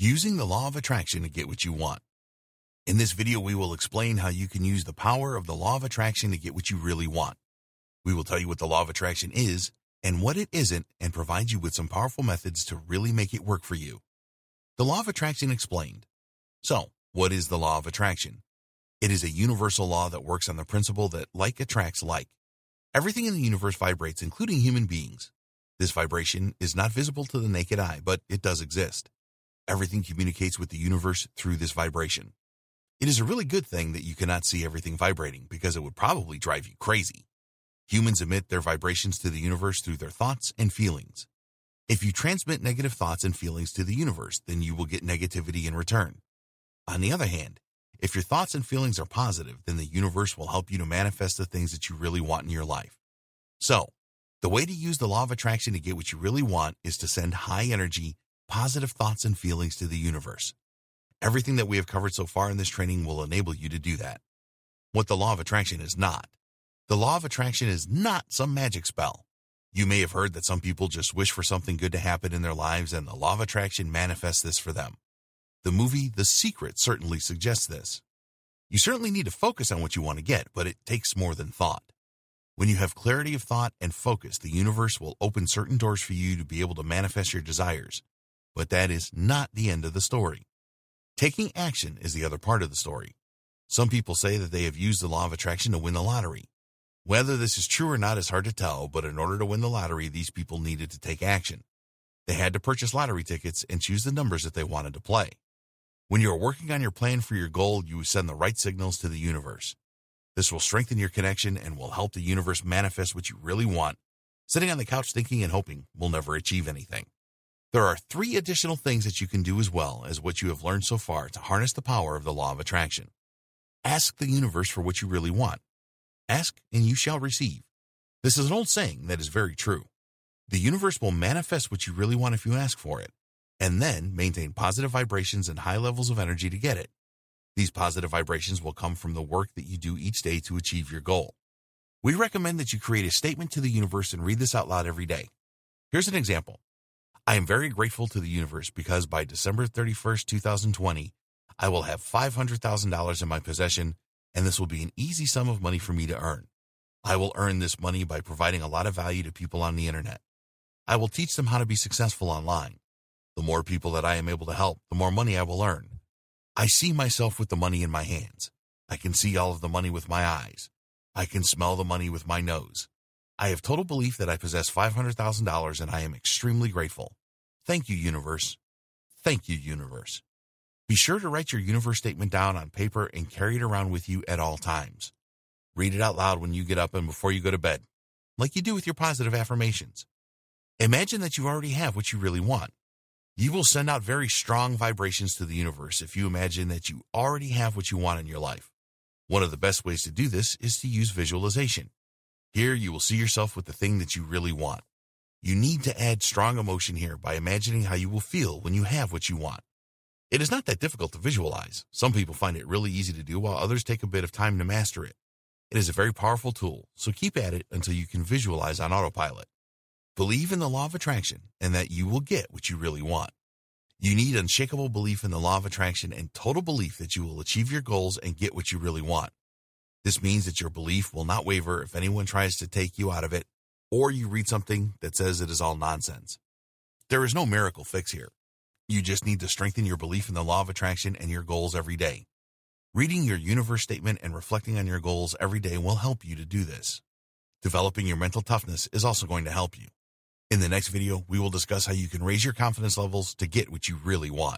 Using the law of attraction to get what you want. In this video, we will explain how you can use the power of the law of attraction to get what you really want. We will tell you what the law of attraction is and what it isn't, and provide you with some powerful methods to really make it work for you. The law of attraction explained. So, what is the law of attraction? It is a universal law that works on the principle that like attracts like. Everything in the universe vibrates, including human beings. This vibration is not visible to the naked eye, but it does exist. Everything communicates with the universe through this vibration. It is a really good thing that you cannot see everything vibrating, because it would probably drive you crazy. Humans emit their vibrations to the universe through their thoughts and feelings. If you transmit negative thoughts and feelings to the universe, then you will get negativity in return. On the other hand, if your thoughts and feelings are positive, then the universe will help you to manifest the things that you really want in your life. So, the way to use the law of attraction to get what you really want is to send high energy, positive thoughts and feelings to the universe. Everything that we have covered so far in this training will enable you to do that. What the law of attraction is not. The law of attraction is not some magic spell. You may have heard that some people just wish for something good to happen in their lives, and the law of attraction manifests this for them. The movie The Secret certainly suggests this. You certainly need to focus on what you want to get, but it takes more than thought. When you have clarity of thought and focus, the universe will open certain doors for you to be able to manifest your desires. But that is not the end of the story. Taking action is the other part of the story. Some people say that they have used the law of attraction to win the lottery. Whether this is true or not is hard to tell, but in order to win the lottery, these people needed to take action. They had to purchase lottery tickets and choose the numbers that they wanted to play. When you are working on your plan for your goal, you send the right signals to the universe. This will strengthen your connection and will help the universe manifest what you really want. Sitting on the couch thinking and hoping will never achieve anything. There are 3 additional things that you can do as well as what you have learned so far to harness the power of the law of attraction. Ask the universe for what you really want. Ask and you shall receive. This is an old saying that is very true. The universe will manifest what you really want if you ask for it, and then maintain positive vibrations and high levels of energy to get it. These positive vibrations will come from the work that you do each day to achieve your goal. We recommend that you create a statement to the universe and read this out loud every day. Here's an example. I am very grateful to the universe because by December 31st, 2020, I will have $500,000 in my possession, and this will be an easy sum of money for me to earn. I will earn this money by providing a lot of value to people on the internet. I will teach them how to be successful online. The more people that I am able to help, the more money I will earn. I see myself with the money in my hands. I can see all of the money with my eyes. I can smell the money with my nose. I have total belief that I possess $500,000, and I am extremely grateful. Thank you, universe. Thank you, universe. Be sure to write your universe statement down on paper and carry it around with you at all times. Read it out loud when you get up and before you go to bed, like you do with your positive affirmations. Imagine that you already have what you really want. You will send out very strong vibrations to the universe if you imagine that you already have what you want in your life. One of the best ways to do this is to use visualization. Here you will see yourself with the thing that you really want. You need to add strong emotion here by imagining how you will feel when you have what you want. It is not that difficult to visualize. Some people find it really easy to do, while others take a bit of time to master it. It is a very powerful tool, so keep at it until you can visualize on autopilot. Believe in the law of attraction and that you will get what you really want. You need unshakable belief in the law of attraction and total belief that you will achieve your goals and get what you really want. This means that your belief will not waver if anyone tries to take you out of it, or you read something that says it is all nonsense. There is no miracle fix here. You just need to strengthen your belief in the law of attraction and your goals every day. Reading your universe statement and reflecting on your goals every day will help you to do this. Developing your mental toughness is also going to help you. In the next video, we will discuss how you can raise your confidence levels to get what you really want.